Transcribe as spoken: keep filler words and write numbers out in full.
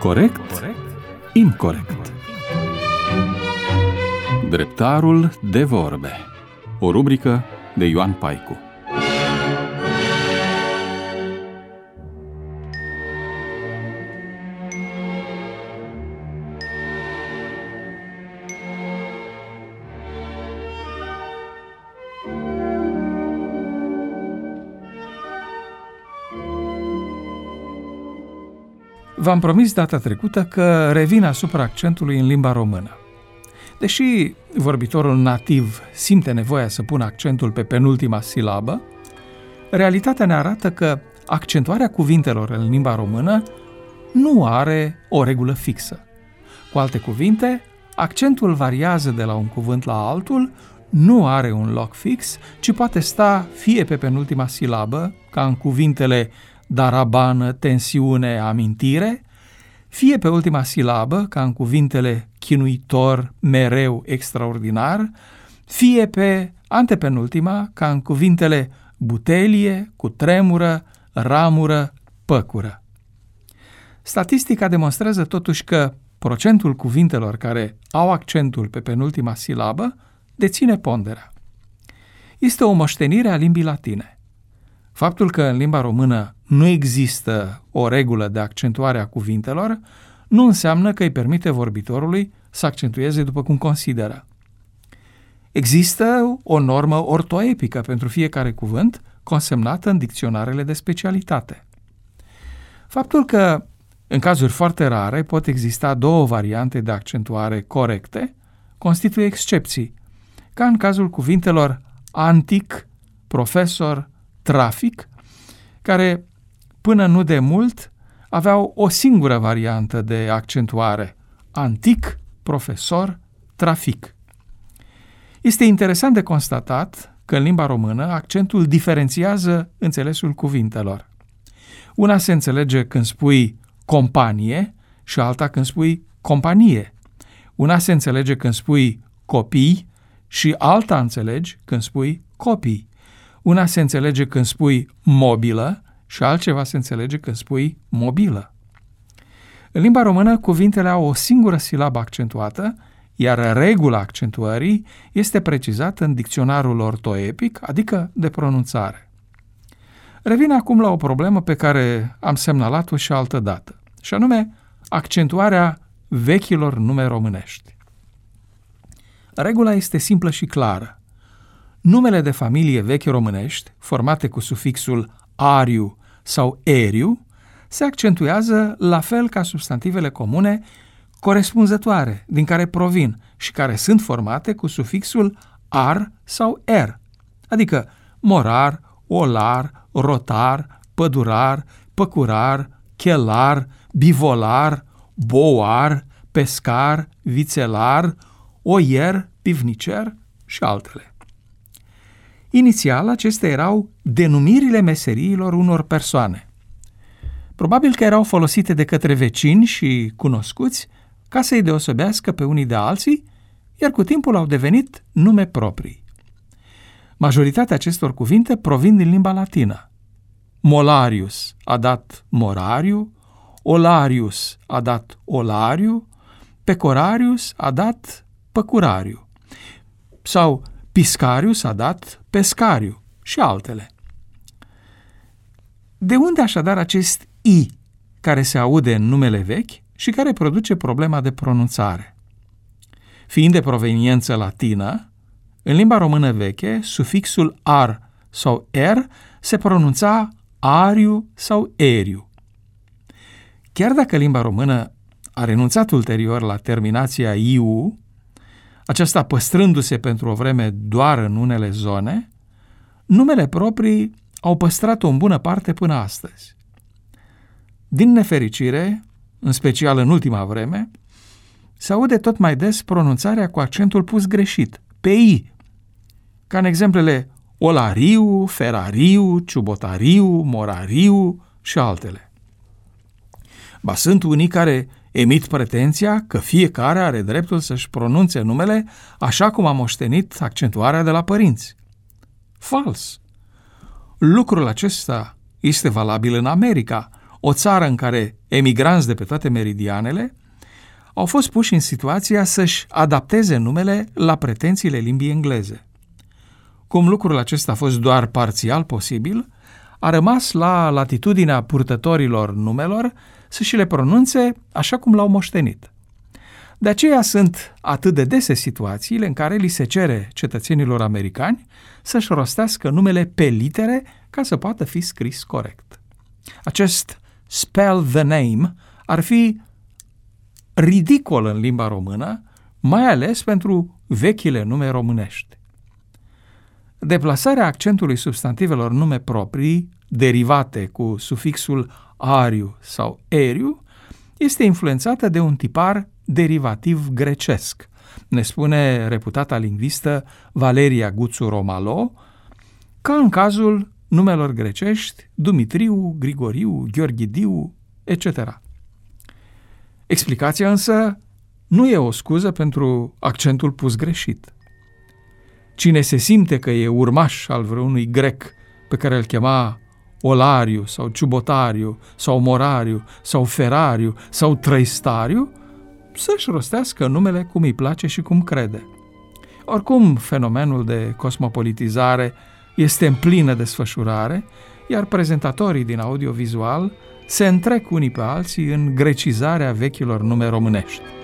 Corect? Incorect. Dreptarul de vorbe. O rubrică de Ioan Paicu. V-am promis data trecută că revin asupra accentului în limba română. Deși vorbitorul nativ simte nevoia să pună accentul pe penultima silabă, realitatea ne arată că accentuarea cuvintelor în limba română nu are o regulă fixă. Cu alte cuvinte, accentul variază de la un cuvânt la altul, nu are un loc fix, ci poate sta fie pe penultima silabă, ca în cuvintele darabană, tensiune, amintire, fie pe ultima silabă, ca în cuvintele chinuitor, mereu, extraordinar, fie pe antepenultima, ca în cuvintele butelie, cutremură, ramură, păcură. Statistica demonstrează totuși că procentul cuvintelor care au accentul pe penultima silabă deține ponderea. Este o moștenire a limbii latine. Faptul că în limba română nu există o regulă de accentuare a cuvintelor nu înseamnă că îi permite vorbitorului să accentueze după cum consideră. Există o normă ortoepică pentru fiecare cuvânt consemnată în dicționarele de specialitate. Faptul că în cazuri foarte rare pot exista două variante de accentuare corecte constituie excepții, ca în cazul cuvintelor antic, profesor, trafic, care până nu de mult aveau o singură variantă de accentuare, antic, profesor, trafic. Este interesant de constatat că în limba română accentul diferențiază înțelesul cuvintelor. Una se înțelege când spui companie și alta când spui companie. Una se înțelege când spui copii și alta înțelegi când spui copii. Una se înțelege când spui mobilă și altceva se înțelege când spui mobilă. În limba română, cuvintele au o singură silabă accentuată, iar regula accentuării este precizată în dicționarul ortoepic, adică de pronunțare. Revin acum la o problemă pe care am semnalat-o și altă dată, și anume accentuarea vechilor nume românești. Regula este simplă și clară. Numele de familie vechi românești, formate cu sufixul ariu sau eriu, se accentuează la fel ca substantivele comune corespunzătoare din care provin și care sunt formate cu sufixul ar sau er, adică morar, olar, rotar, pădurar, păcurar, chelar, bivolar, boar, pescar, vițelar, oier, pivnicer și altele. Inițial, acestea erau denumirile meseriilor unor persoane. Probabil că erau folosite de către vecini și cunoscuți ca să-i deosebească pe unii de alții, iar cu timpul au devenit nume proprii. Majoritatea acestor cuvinte provin din limba latină. Molarius a dat morariu, olarius a dat olariu, pecorarius a dat păcurariu sau piscarius a dat pescariu și altele. De unde așadar acest i care se aude în numele vechi și care produce problema de pronunțare? Fiind de proveniență latină, în limba română veche, sufixul ar sau er se pronunța ariu sau eriu. Chiar dacă limba română a renunțat ulterior la terminația iu, aceasta păstrându-se pentru o vreme doar în unele zone, numele proprii au păstrat-o în bună parte până astăzi. Din nefericire, în special în ultima vreme, se aude tot mai des pronunțarea cu accentul pus greșit, pe i, ca în exemplele olariu, ferariu, ciubotariu, morariu și altele. Ba sunt unii care emit pretenția că fiecare are dreptul să-și pronunțe numele așa cum a moștenit accentuarea de la părinți. Fals! Lucrul acesta este valabil în America, o țară în care emigranți de pe toate meridianele au fost puși în situația să-și adapteze numele la pretențiile limbii engleze. Cum lucrul acesta a fost doar parțial posibil, a rămas la latitudinea purtătorilor numelor să și le pronunțe așa cum l-au moștenit. De aceea sunt atât de dese situațiile în care li se cere cetățenilor americani să-și rostească numele pe litere ca să poată fi scris corect. Acest spell the name ar fi ridicol în limba română, mai ales pentru vechile nume românești. Deplasarea accentului substantivelor nume proprii, derivate cu sufixul ariu sau eriu, este influențată de un tipar derivativ grecesc, ne spune reputata lingvistă Valeria Guțu-Romalo, ca în cazul numelor grecești Dumitriu, Grigoriu, Gheorghidiu, et cetera. Explicația însă nu e o scuză pentru accentul pus greșit. Cine se simte că e urmaș al vreunui grec pe care îl chema Olariu sau Ciubotariu sau Morariu sau Ferariu sau Trăistariu, să-și rostească numele cum îi place și cum crede. Oricum, fenomenul de cosmopolitizare este în plină desfășurare, iar prezentatorii din audiovizual se întrec unii pe alții în grecizarea vechilor nume românești.